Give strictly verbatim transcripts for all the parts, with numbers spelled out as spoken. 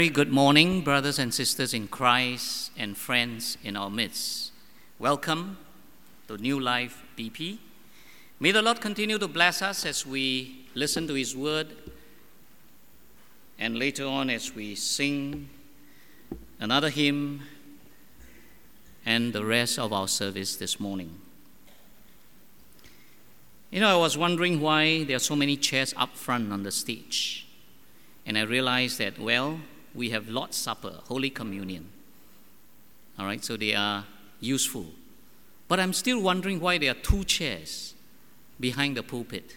Very good morning, brothers and sisters in Christ and friends in our midst. Welcome to New Life B P. May the Lord continue to bless us as we listen to His word and later on as we sing another hymn and the rest of our service this morning. You know, I was wondering why there are so many chairs up front on the stage. And I realized that, well, we have Lord's Supper, Holy Communion. All right, so they are useful. But I'm still wondering why there are two chairs behind the pulpit.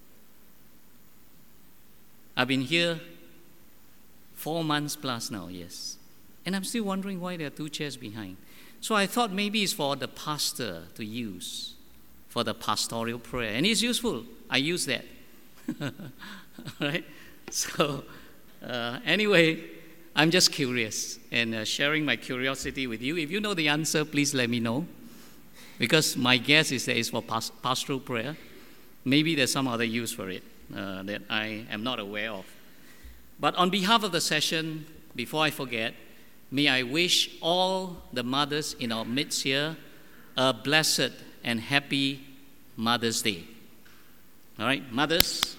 I've been here four months plus now, yes. And I'm still wondering why there are two chairs behind. So I thought maybe it's for the pastor to use for the pastoral prayer. And it's useful. I use that. All right? So uh, anyway, I'm just curious and uh, sharing my curiosity with you. If you know the answer, please let me know. Because my guess is that it's for pas- pastoral prayer. Maybe there's some other use for it uh, that I am not aware of. But on behalf of the session, before I forget, may I wish all the mothers in our midst here a blessed and happy Mother's Day. All right, mothers.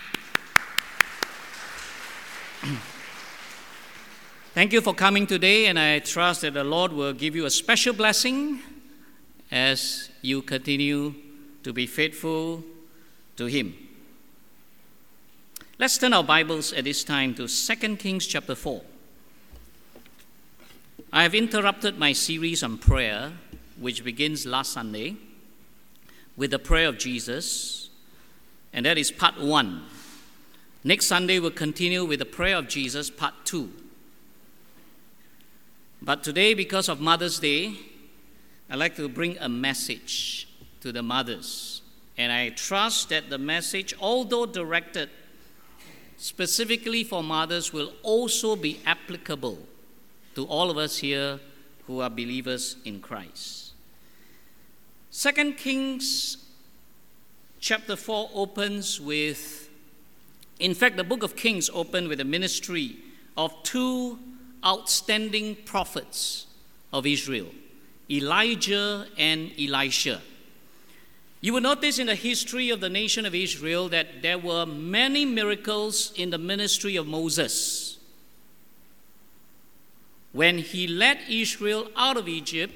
Thank you for coming today, and I trust that the Lord will give you a special blessing as you continue to be faithful to Him. Let's turn our Bibles at this time to Second Kings chapter four. I have interrupted my series on prayer, which begins last Sunday, with the prayer of Jesus, and that is part one. Next Sunday, we'll continue with the prayer of Jesus, part two. But today, because of Mother's Day, I'd like to bring a message to the mothers. And I trust that the message, although directed specifically for mothers, will also be applicable to all of us here who are believers in Christ. Second Kings chapter four opens with, in fact, the book of Kings opened with the ministry of two outstanding prophets of Israel, Elijah and Elisha. You will notice in the history of the nation of Israel that there were many miracles in the ministry of Moses. When he led Israel out of Egypt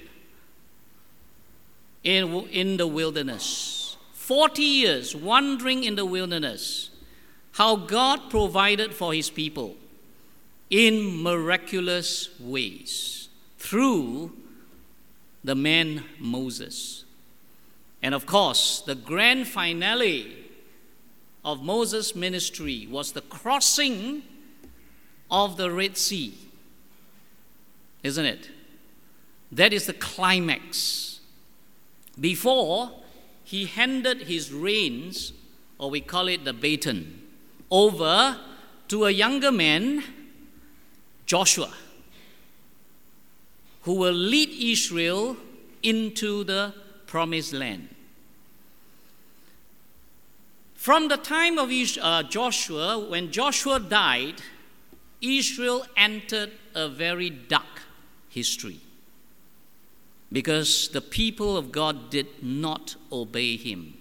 in, in the wilderness, forty years wandering in the wilderness, how God provided for his people in miraculous ways through the man Moses. And of course, the grand finale of Moses' ministry was the crossing of the Red Sea. Isn't it? That is the climax. Before he handed his reins, or we call it the baton, over to a younger man, Joshua, who will lead Israel into the promised land. From the time of uh, Joshua, when Joshua died, Israel entered a very dark history because the people of God did not obey him.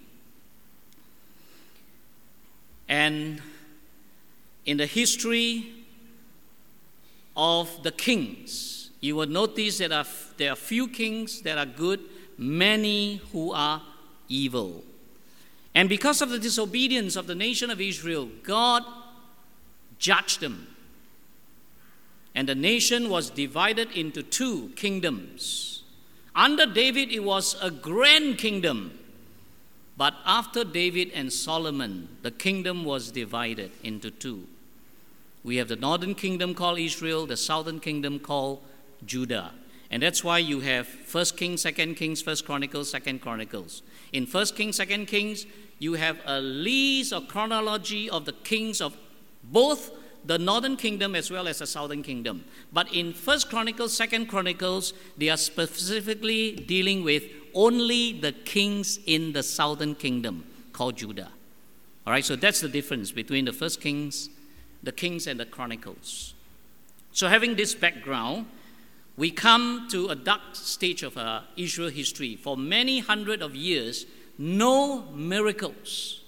And in the history of the kings, you will notice that are, there are few kings that are good, many who are evil. And because of the disobedience of the nation of Israel, God judged them. And the nation was divided into two kingdoms. Under David, it was a grand kingdom. But after David and Solomon, the kingdom was divided into two. We have the northern kingdom called Israel, the southern kingdom called Judah. And that's why you have First Kings, Second Kings, First Chronicles, Second Chronicles. In First Kings, Second Kings, you have a list or chronology of the kings of both the northern kingdom as well as the southern kingdom. But in First Chronicles, Second Chronicles, they are specifically dealing with only the kings in the southern kingdom called Judah. All right, so that's the difference between the First Kings, the Kings, and the Chronicles. So having this background, we come to a dark stage of uh, Israel history. For many hundred of years, no miracles.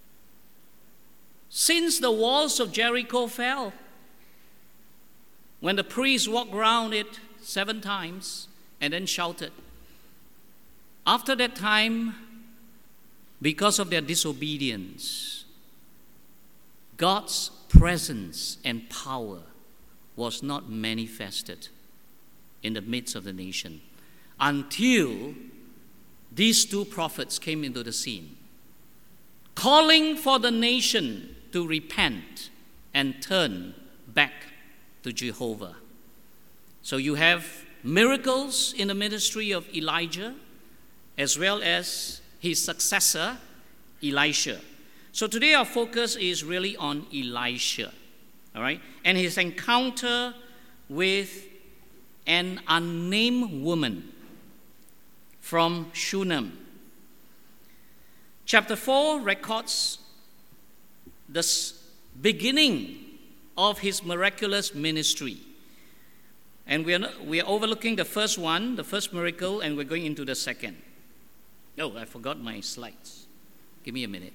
Since the walls of Jericho fell, when the priests walked around it seven times and then shouted. After that time, because of their disobedience, God's presence and power was not manifested in the midst of the nation until these two prophets came into the scene, calling for the nation to repent and turn back to Jehovah. So you have miracles in the ministry of Elijah as well as his successor, Elisha. So today our focus is really on Elisha, all right, and his encounter with an unnamed woman from Shunem. Chapter four records the beginning of his miraculous ministry. And we are, not, we are overlooking the first one, the first miracle, and we're going into the second. Oh, I forgot my slides. Give me a minute.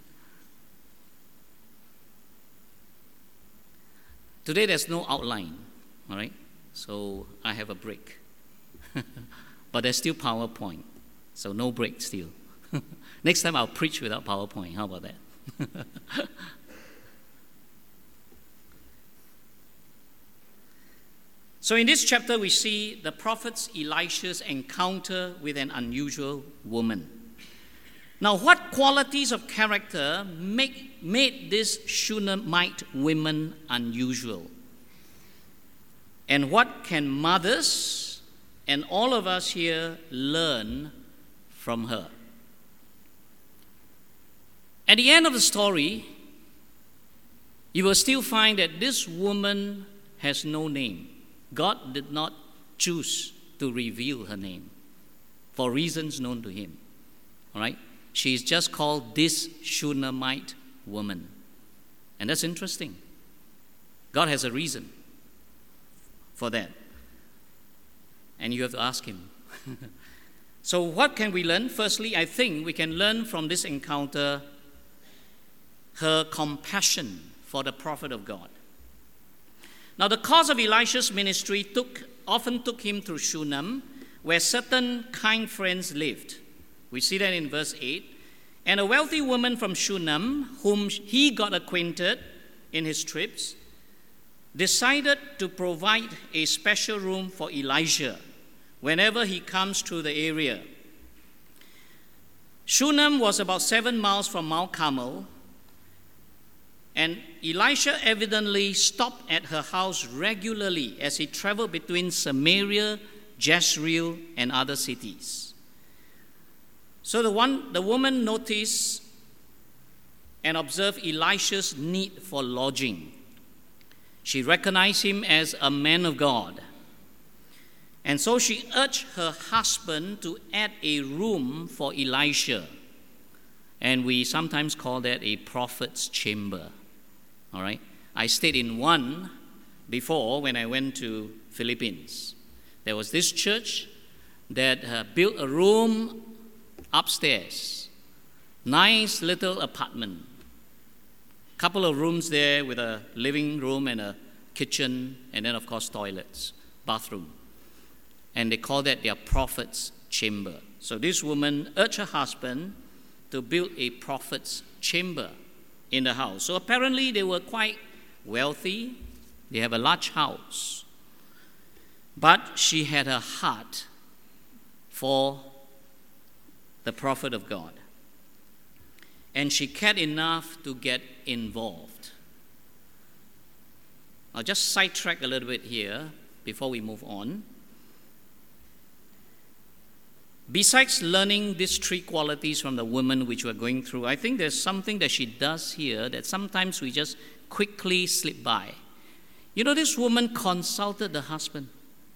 Today there's no outline, all right? So I have a break. But there's still PowerPoint, so no break still. Next time I'll preach without PowerPoint. How about that? So in this chapter, we see the prophet Elisha's encounter with an unusual woman. Now, what qualities of character make, made this Shunammite woman unusual? And what can mothers and all of us here learn from her? At the end of the story, you will still find that this woman has no name. God did not choose to reveal her name for reasons known to him. All right? She is just called this Shunammite woman. And that's interesting. God has a reason for that. And you have to ask him. So what can we learn? Firstly, I think we can learn from this encounter her compassion for the prophet of God. Now, the course of Elisha's ministry took, often took him to Shunem, where certain kind friends lived. We see that in verse eight. And a wealthy woman from Shunem, whom he got acquainted in his trips, decided to provide a special room for Elijah whenever he comes through the area. Shunem was about seven miles from Mount Carmel, and Elisha evidently stopped at her house regularly as he traveled between Samaria, Jezreel, and other cities. So the one, the woman noticed and observed Elisha's need for lodging. She recognized him as a man of God. And so she urged her husband to add a room for Elisha. And we sometimes call that a prophet's chamber. All right? I stayed in one before when I went to Philippines. There was this church that uh, built a room upstairs. Nice little apartment. Couple of rooms there with a living room and a kitchen, and then of course toilets, bathroom. And they call that their prophet's chamber. So this woman urged her husband to build a prophet's chamber in the house. So apparently they were quite wealthy. They have a large house. But she had a heart for the prophet of God. And she cared enough to get involved. I'll just sidetrack a little bit here before we move on. Besides learning these three qualities from the woman which we're going through, I think there's something that she does here that sometimes we just quickly slip by. You know, this woman consulted the husband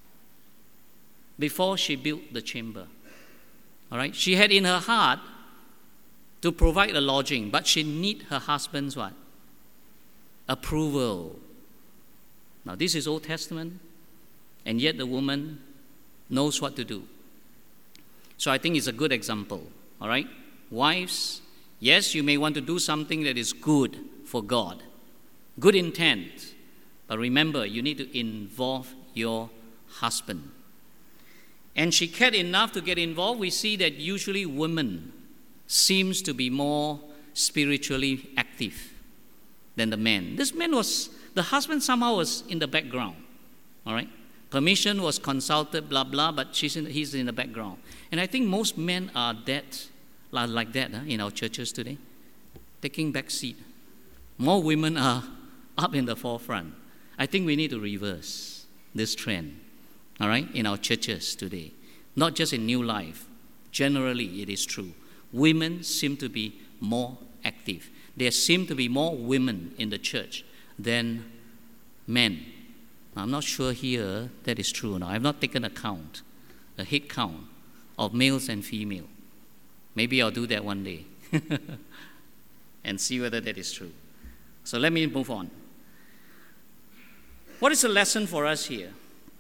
before she built the chamber. All right? She had in her heart to provide a lodging, but she need her husband's what? Approval. Now, this is Old Testament, and yet the woman knows what to do. So I think it's a good example, all right? Wives, yes, you may want to do something that is good for God, good intent, but remember, you need to involve your husband. And she cared enough to get involved. We see that usually women seems to be more spiritually active than the man. This man was, the husband somehow was in the background, all right? Permission was consulted, blah, blah, but she's in, he's in the background. And I think most men are that, like that huh, in our churches today, taking back seat. More women are up in the forefront. I think we need to reverse this trend, all right, in our churches today. Not just in New Life. Generally, it is true. Women seem to be more active. There seem to be more women in the church than men. I'm not sure here that is true or not. I have not taken account, a head count of males and female. Maybe I'll do that one day and see whether that is true. So let me move on. What is the lesson for us here?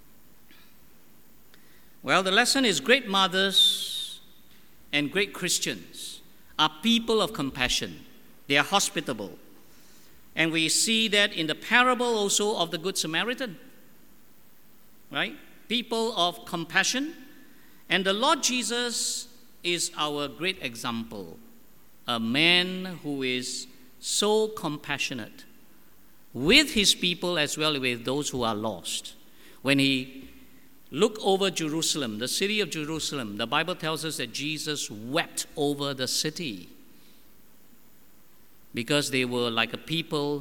Well, the lesson is great mothers and great Christians are people of compassion. They are hospitable. And we see that in the parable also of the Good Samaritan. Right? People of compassion. And the Lord Jesus is our great example. A man who is so compassionate with his people as well as with those who are lost. When he looked over Jerusalem, the city of Jerusalem, the Bible tells us that Jesus wept over the city because they were like a people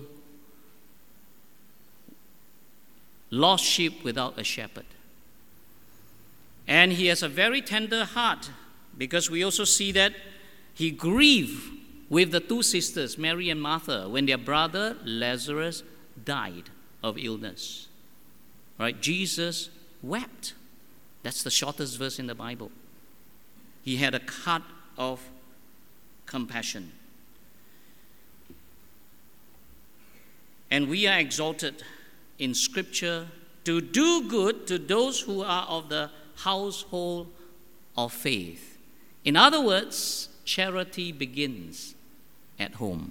lost sheep without a shepherd. And he has a very tender heart because we also see that he grieved with the two sisters, Mary and Martha, when their brother Lazarus died of illness. Right? Jesus wept. That's the shortest verse in the Bible. He had a heart of compassion. And we are exalted in Scripture to do good to those who are of the household of faith. In other words, charity begins at home.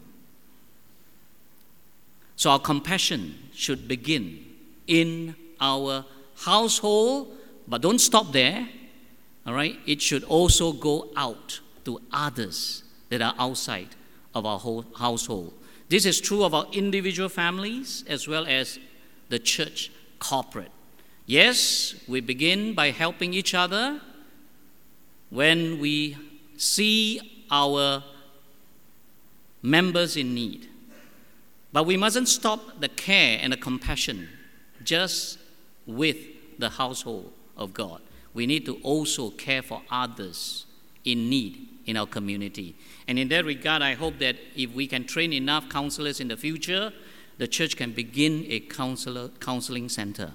So our compassion should begin in our household, but don't stop there, all right? It should also go out to others that are outside of our whole household. This is true of our individual families as well as the church corporate. Yes, we begin by helping each other when we see our members in need. But we mustn't stop the care and the compassion just with the household of God. We need to also care for others in need in our community. And in that regard, I hope that if we can train enough counselors in the future, the church can begin a counselor, counseling center.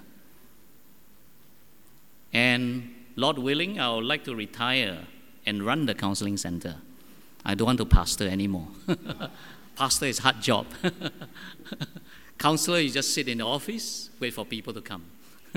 And Lord willing, I would like to retire and run the counseling center. I don't want to pastor anymore. Pastor is a hard job. Counselor, you just sit in the office, wait for people to come.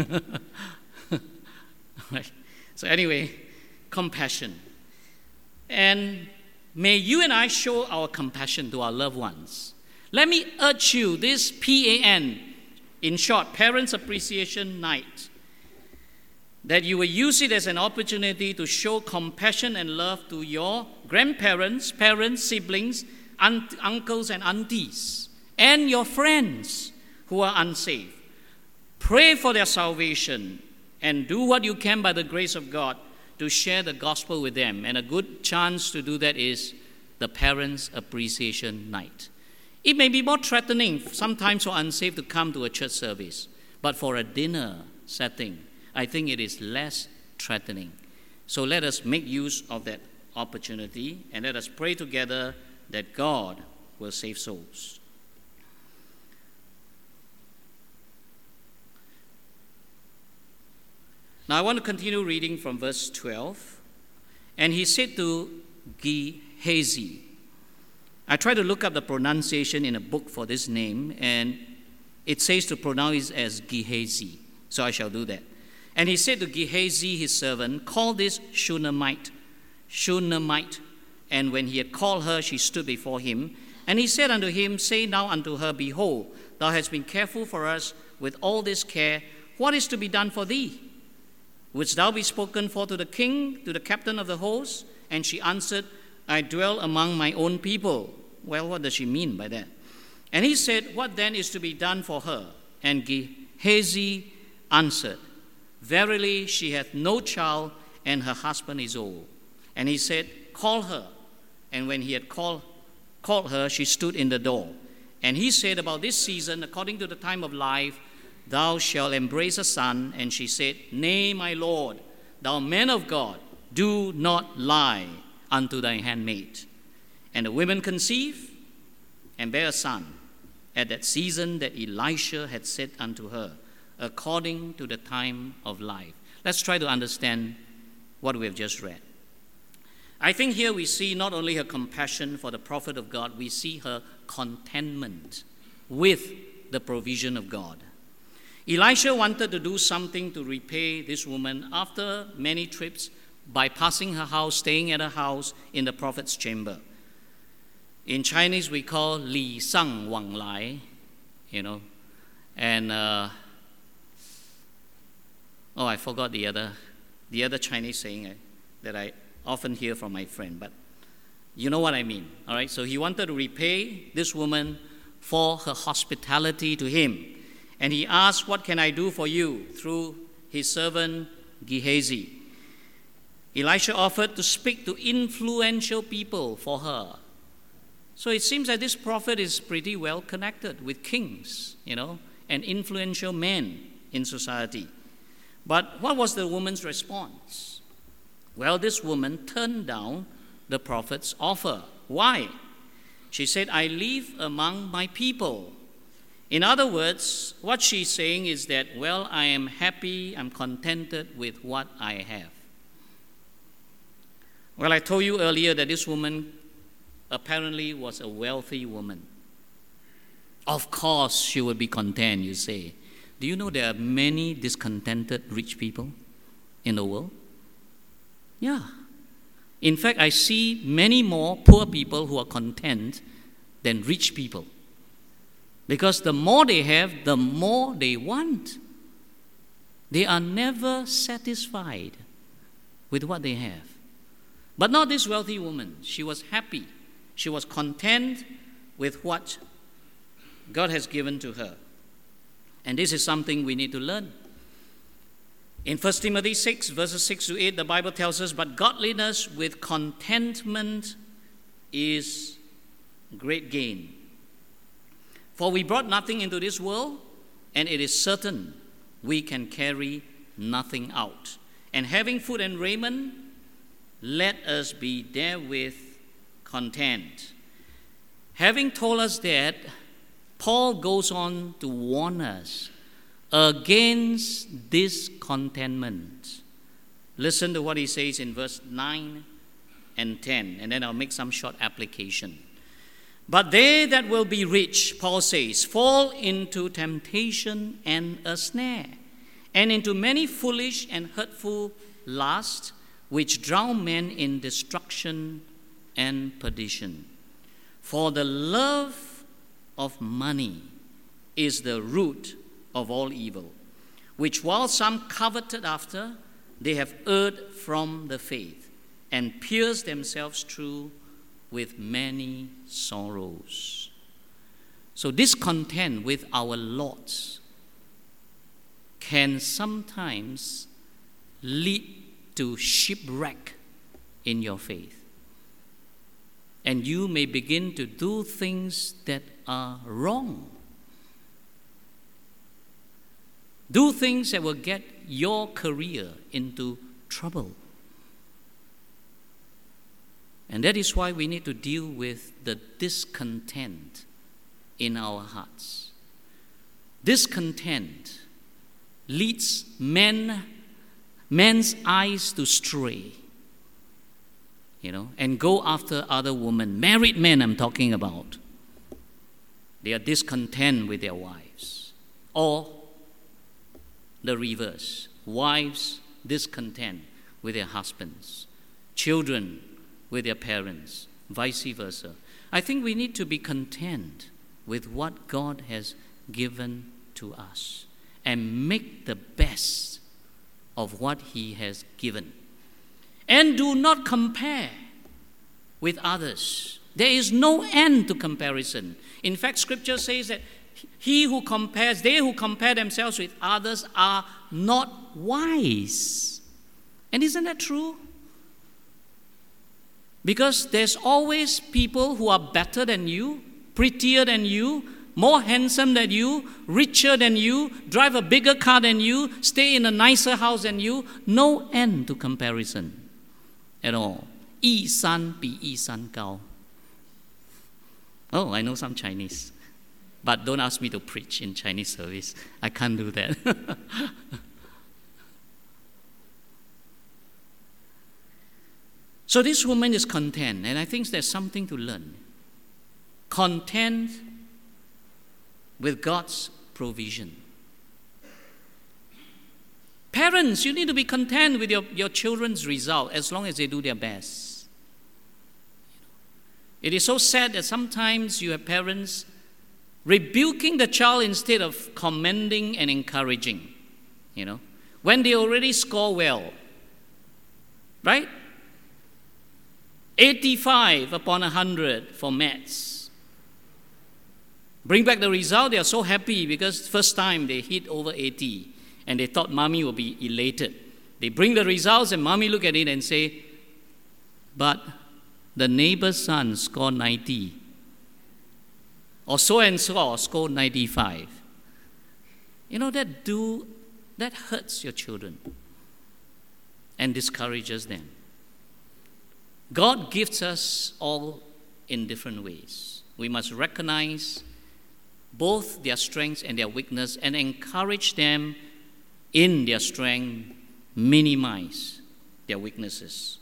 Right. So anyway, compassion. And may you and I show our compassion to our loved ones. Let me urge you, this P A N, in short, Parents Appreciation Night, that you will use it as an opportunity to show compassion and love to your grandparents, parents, siblings, aunt, uncles and aunties, and your friends who are unsaved. Pray for their salvation and do what you can by the grace of God to share the gospel with them. And a good chance to do that is the Parents Appreciation Night. It may be more threatening sometimes for unsaved to come to a church service, but for a dinner setting, I think it is less threatening. So let us make use of that opportunity and let us pray together that God will save souls. Now I want to continue reading from verse twelve. And he said to Gehazi, I tried to look up the pronunciation in a book for this name, and It says to pronounce it as Gehazi. So I shall do that. And he said to Gehazi, his servant, call this Shunammite, Shunammite. And when he had called her, she stood before him. And he said unto him, say now unto her, behold, thou hast been careful for us with all this care. What is to be done for thee? Wouldst thou be spoken for to the king, to the captain of the host? And she answered, I dwell among my own people. Well, what does she mean by that? And he said, what then is to be done for her? And Gehazi answered, verily she hath no child, and her husband is old. And he said, call her. And when he had called, called her, she stood in the door. And he said, about this season, according to the time of life, thou shalt embrace a son. And she said, nay, my Lord, thou man of God, do not lie unto thy handmaid. And the women conceived and bare a son at that season that Elisha had said unto her, according to the time of life. Let's try to understand what we have just read. I think here we see not only her compassion for the prophet of God, we see her contentment with the provision of God. Elisha wanted to do something to repay this woman after many trips by passing her house, staying at her house in the prophet's chamber. In Chinese, we call Li Sang Wang Lai, you know, and uh, oh, I forgot the other, the other Chinese saying uh, that I often hear from my friend, but you know what I mean, all right? So he wanted to repay this woman for her hospitality to him, and he asked, what can I do for you? Through his servant Gehazi. Elisha offered to speak to influential people for her. So it seems that this prophet is pretty well connected with kings, you know, and influential men in society. But what was the woman's response? Well, this woman turned down the prophet's offer. Why? She said, I live among my people. In other words, what she's saying is that, well, I am happy, I'm contented with what I have. Well, I told you earlier that this woman apparently was a wealthy woman. Of course she would be content, you say. Do you know there are many discontented rich people in the world? Yeah. In fact, I see many more poor people who are content than rich people. Because the more they have, the more they want. They are never satisfied with what they have. But not this wealthy woman. She was happy. She was content with what God has given to her. And this is something we need to learn. In First Timothy six, verses six to eight, the Bible tells us, but godliness with contentment is great gain. For we brought nothing into this world, and it is certain we can carry nothing out. And having food and raiment, let us be therewith content. Having told us that, Paul goes on to warn us against discontentment. Listen to what he says in verse nine and ten, and then I'll make some short application. But they that will be rich, Paul says, fall into temptation and a snare, and into many foolish and hurtful lusts, which drown men in destruction and perdition. For the love of money is the root of all evil, which while some coveted after, they have erred from the faith, and pierced themselves through with many sorrows. So discontent with our lots can sometimes lead to shipwreck in your faith. And you may begin to do things that are wrong. Do things that will get your career into trouble. And that is why we need to deal with the discontent in our hearts. Discontent leads men, men's eyes to stray, you know, and go after other women. Married men I'm talking about. They are discontent with their wives. Or the reverse, wives discontent with their husbands, children with their parents, vice versa. I think we need to be content with what God has given to us and make the best of what He has given. And do not compare with others. There is no end to comparison. In fact, Scripture says that he who compares, they who compare themselves with others are not wise. And isn't that true? Because there's always people who are better than you, prettier than you, more handsome than you, richer than you, drive a bigger car than you, stay in a nicer house than you. No end to comparison at all. 一山比一山高. Oh, I know some Chinese. But don't ask me to preach in Chinese service. I can't do that. So this woman is content, and I think there's something to learn. Content with God's provision. Parents, you need to be content with your, your children's result as long as they do their best. It is so sad that sometimes you have parents rebuking the child instead of commending and encouraging, you know, when they already score well, right? eighty-five upon one hundred for maths. Bring back the result, they are so happy because first time they hit over eighty and they thought mommy will be elated. They bring the results and mommy look at it and say, but the neighbor's son scored ninety. Or so and so scored ninety-five. You know, that do that hurts your children and discourages them. God gives us all in different ways. We must recognize both their strengths and their weakness and encourage them in their strength, minimize their weaknesses.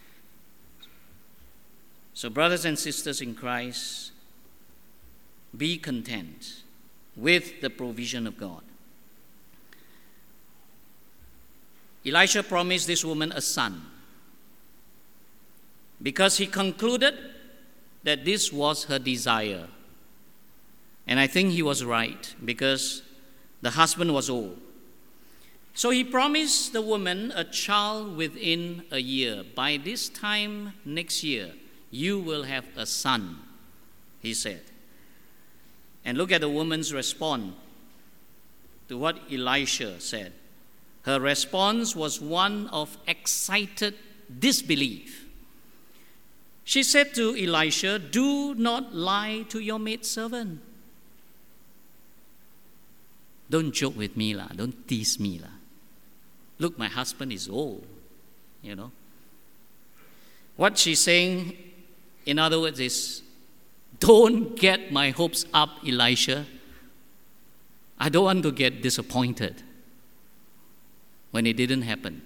So, brothers and sisters in Christ, be content with the provision of God. Elisha promised this woman a son because he concluded that this was her desire. And I think he was right because the husband was old. So he promised the woman a child within a year. By this time next year, you will have a son, he said. And look at the woman's response to what Elisha said. Her response was one of excited disbelief. She said to Elisha, do not lie to your maidservant. Don't joke with me, lah. Don't tease me, lah. Look, my husband is old, you know. What she's saying, in other words, is, don't get my hopes up, Elisha. I don't want to get disappointed when it didn't happen.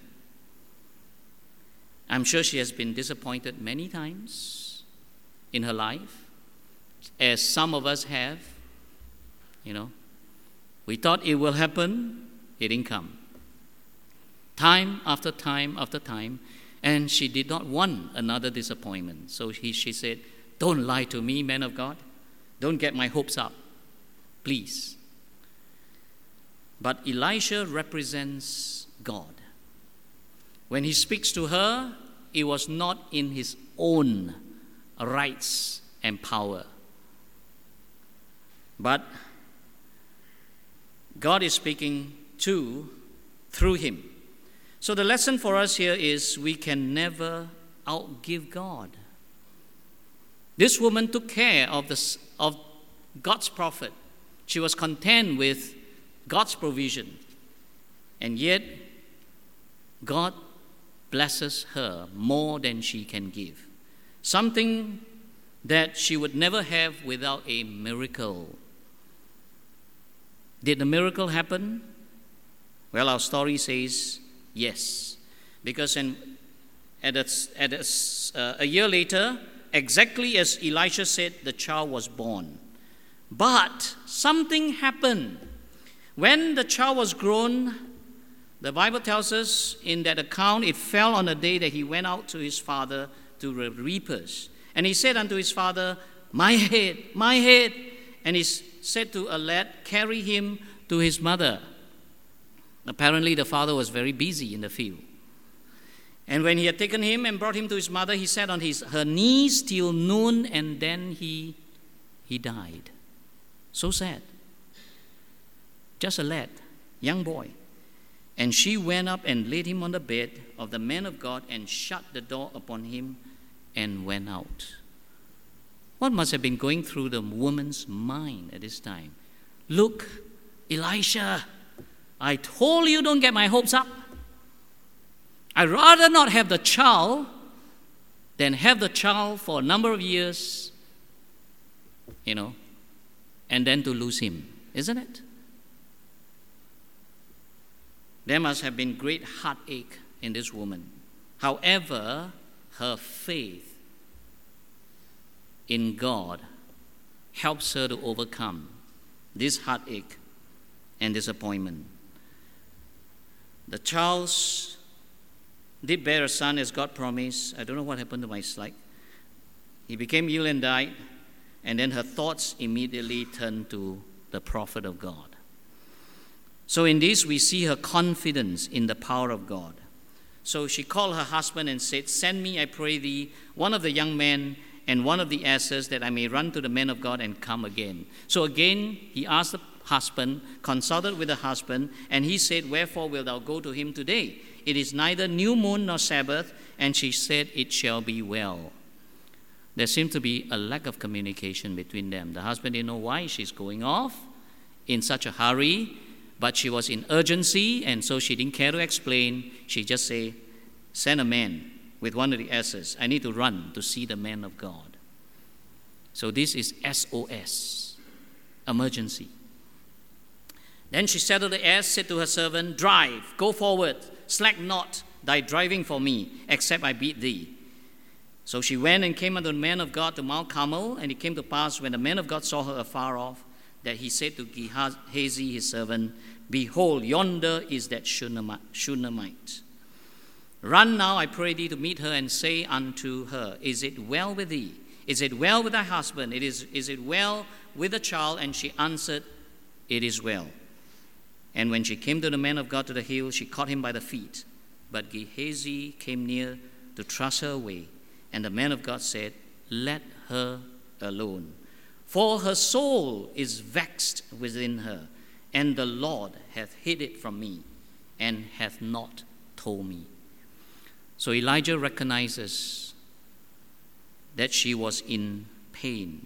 I'm sure she has been disappointed many times in her life, as some of us have. You know, we thought it will happen, it didn't come. Time after time after time, and she did not want another disappointment. So he, she said, don't lie to me, man of God. Don't get my hopes up, please. But Elisha represents God. When he speaks to her, it was not in his own rights and power. But God is speaking to, through him. So the lesson for us here is we can never outgive God. This woman took care of, the, of God's prophet. She was content with God's provision. And yet, God blesses her more than she can give. Something that she would never have without a miracle. Did the miracle happen? Well, our story says yes. Because in, at a, at a, uh, a year later, exactly as Elisha said, the child was born. But something happened. When the child was grown, the Bible tells us in that account, it fell on the day that he went out to his father to the reapers. And he said unto his father, My head, my head. And he said to a lad, Carry him to his mother. Apparently the father was very busy in the field. And when he had taken him and brought him to his mother, he sat on his, her knees till noon, and then he, he died. So sad. Just a lad, young boy. And she went up and laid him on the bed of the man of God and shut the door upon him and went out. What must have been going through the woman's mind at this time? Look, Elisha, I told you don't get my hopes up. I'd rather not have the child than have the child for a number of years, you know, and then to lose him, isn't it? There must have been great heartache in this woman. However, her faith in God helps her to overcome this heartache and disappointment. The child did bear a son as God promised. I don't know what happened to my slide. He became ill and died, and then her thoughts immediately turned to the prophet of God. So in this, we see her confidence in the power of God. So she called her husband and said, Send me, I pray thee, one of the young men and one of the asses, that I may run to the man of God and come again. So again, he asked the husband, consulted with the husband, and he said, Wherefore wilt thou go to him today? It is neither new moon nor Sabbath. And she said, It shall be well. There seemed to be a lack of communication between them. The husband didn't know why she's going off in such a hurry, but she was in urgency, and so she didn't care to explain. She just said, Send a man with one of the asses. I need to run to see the man of God. So this is S O S, emergency. Then she saddled the ass, said to her servant, Drive, go forward, slack not thy driving for me, except I beat thee. So she went and came unto the man of God to Mount Carmel, and it came to pass, when the man of God saw her afar off, that he said to Gehazi his servant, Behold, yonder is that Shunammite. Run now, I pray thee, to meet her, and say unto her, Is it well with thee? Is it well with thy husband? It is, is it well with the child? And she answered, It is well. And when she came to the man of God to the hill, she caught him by the feet. But Gehazi came near to thrust her away. And the man of God said, Let her alone. For her soul is vexed within her, and the Lord hath hid it from me, and hath not told me. So Elijah recognizes that she was in pain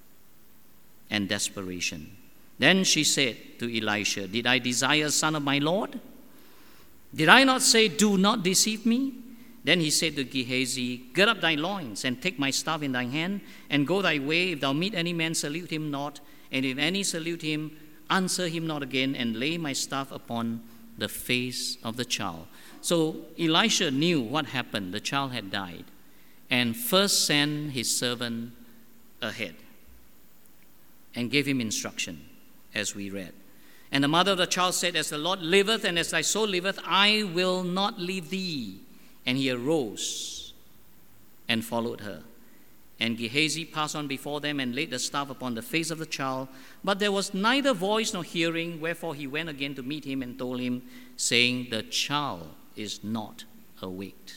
and desperation. Then she said to Elisha, Did I desire a son of my Lord? Did I not say, Do not deceive me? Then he said to Gehazi, Gird up thy loins, and take my staff in thy hand, and go thy way. If thou meet any man, salute him not, and if any salute him, answer him not again, and lay my staff upon the face of the child. So Elisha knew what happened. The child had died, and first sent his servant ahead and gave him instruction, as we read. And the mother of the child said, As the Lord liveth, and as thy soul liveth, I will not leave thee. And he arose and followed her. And Gehazi passed on before them and laid the staff upon the face of the child. But there was neither voice nor hearing, wherefore he went again to meet him and told him, saying, The child is not awake.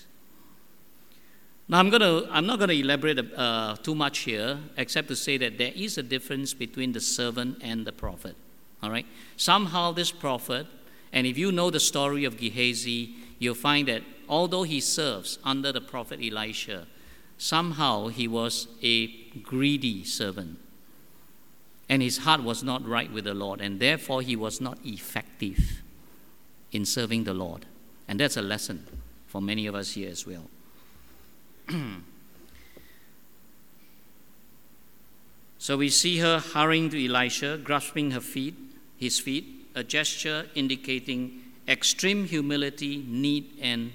Now I'm going to I'm not going to elaborate uh, too much here, except to say that there is a difference between the servant and the prophet. All right. Somehow this prophet, and if you know the story of Gehazi, you'll find that although he serves under the prophet Elisha, somehow he was a greedy servant, and his heart was not right with the Lord, and therefore he was not effective in serving the Lord. And that's a lesson for many of us here as well. So we see her hurrying to Elisha, grasping her feet, his feet, a gesture indicating extreme humility, need, and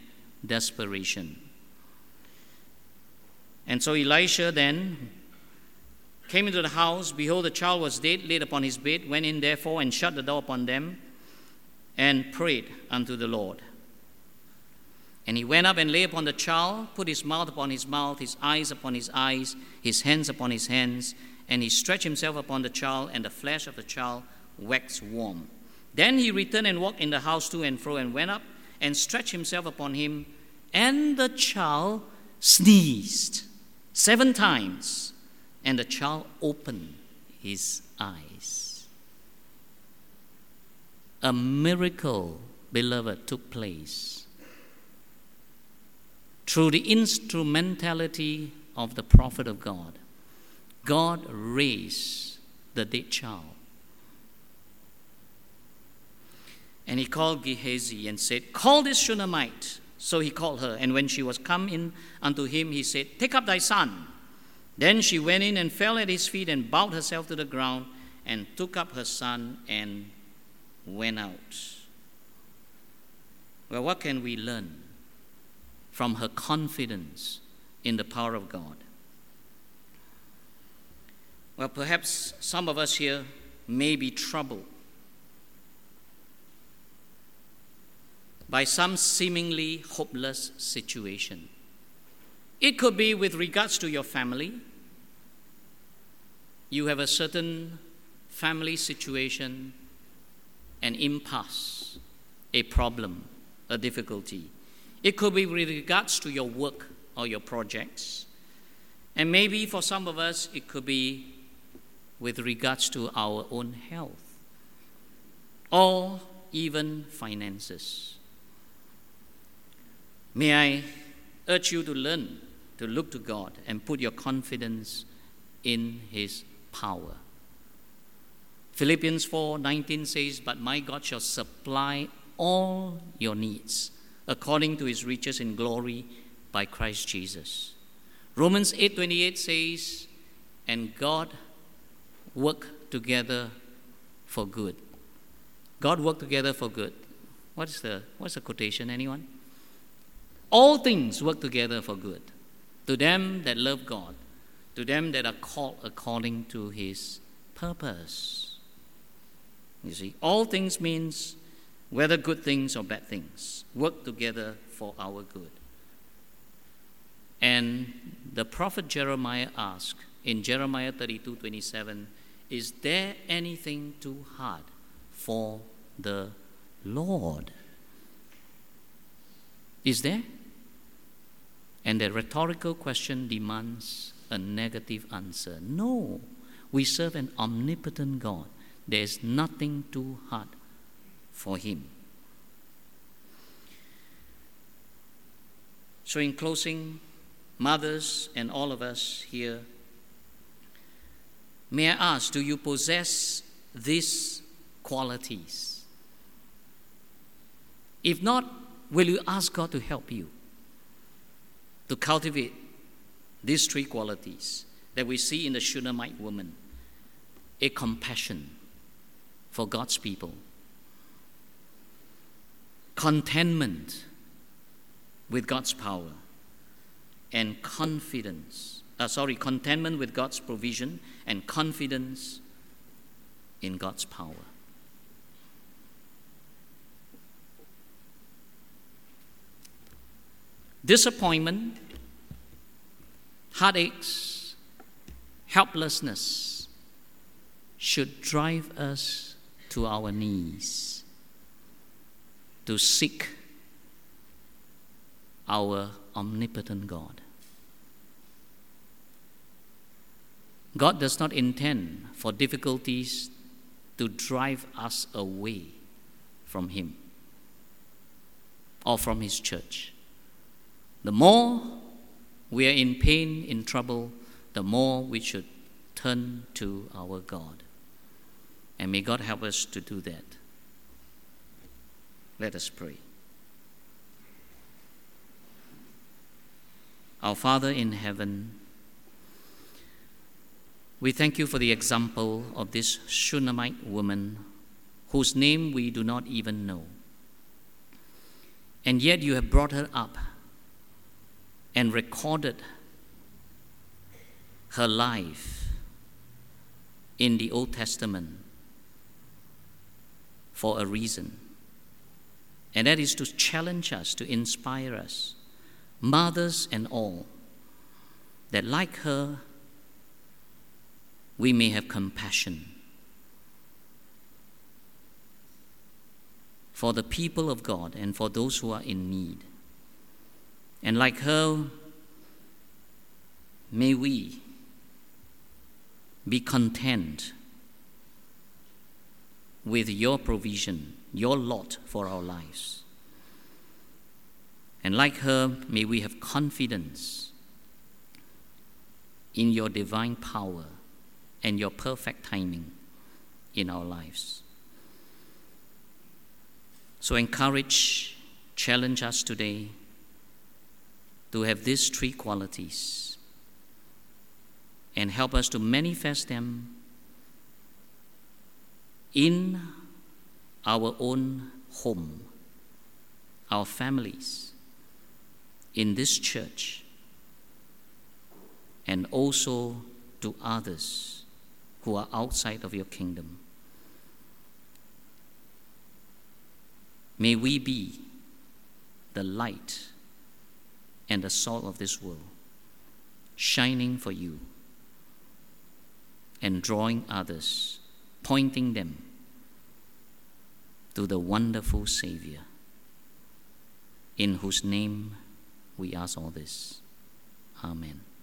desperation. And so Elisha then came into the house. Behold, the child was dead, laid upon his bed. Went in therefore and shut the door upon them, and prayed unto the Lord. And he went up and lay upon the child, put his mouth upon his mouth, his eyes upon his eyes, his hands upon his hands. And he stretched himself upon the child, and the flesh of the child waxed warm. Then he returned and walked in the house to and fro, and went up and stretched himself upon him. And the child sneezed seven times, and the child opened his eyes. A miracle, beloved, took place through the instrumentality of the prophet of God. God raised the dead child. And he called Gehazi and said, Call this Shunammite. So he called her, and when she was come in unto him, he said, Take up thy son. Then she went in and fell at his feet and bowed herself to the ground and took up her son and went out. Well, what can we learn from her confidence in the power of God? Well, perhaps some of us here may be troubled by some seemingly hopeless situation. It could be with regards to your family. You have a certain family situation, an impasse, a problem, a difficulty. It could be with regards to your work or your projects. And maybe for some of us, it could be with regards to our own health or even finances. May I urge you to learn to look to God and put your confidence in His power. Philippians four nineteen says, But my God shall supply all your needs according to His riches in glory by Christ Jesus. Romans eight twenty-eight says, And God work together for good. God work together for good. What's the, what's the quotation, anyone? All things work together for good, to them that love God, to them that are called according to His purpose. You see, all things means whether good things or bad things, work together for our good. And the prophet Jeremiah asked in Jeremiah thirty-two twenty-seven, Is there anything too hard for the Lord? Is there? And the rhetorical question demands a negative answer. No, we serve an omnipotent God. There is nothing too hard for Him. So in closing, mothers and all of us here, may I ask, do you possess these qualities? If not, will you ask God to help you to cultivate these three qualities that we see in the Shunammite woman? A compassion for God's people, contentment with God's power, and confidence, uh, sorry, contentment with God's provision and confidence in God's power. Disappointment, heartaches, helplessness should drive us to our knees to seek our omnipotent God. God does not intend for difficulties to drive us away from Him or from His church. The more we are in pain, in trouble, the more we should turn to our God. And may God help us to do that. Let us pray. Our Father in heaven, we thank You for the example of this Shunammite woman whose name we do not even know. And yet You have brought her up and recorded her life in the Old Testament for a reason. And that is to challenge us, to inspire us, mothers and all, that like her, we may have compassion for the people of God and for those who are in need. And like her, may we be content with your provision, your lot for our lives. And like her, may we have confidence in your divine power and your perfect timing in our lives. So encourage, challenge us today to have these three qualities and help us to manifest them in our own home, our families, in this church, and also to others who are outside of your kingdom. May we be the light and the salt of this world, shining for you and drawing others, pointing them to the wonderful Savior, in whose name we ask all this. Amen.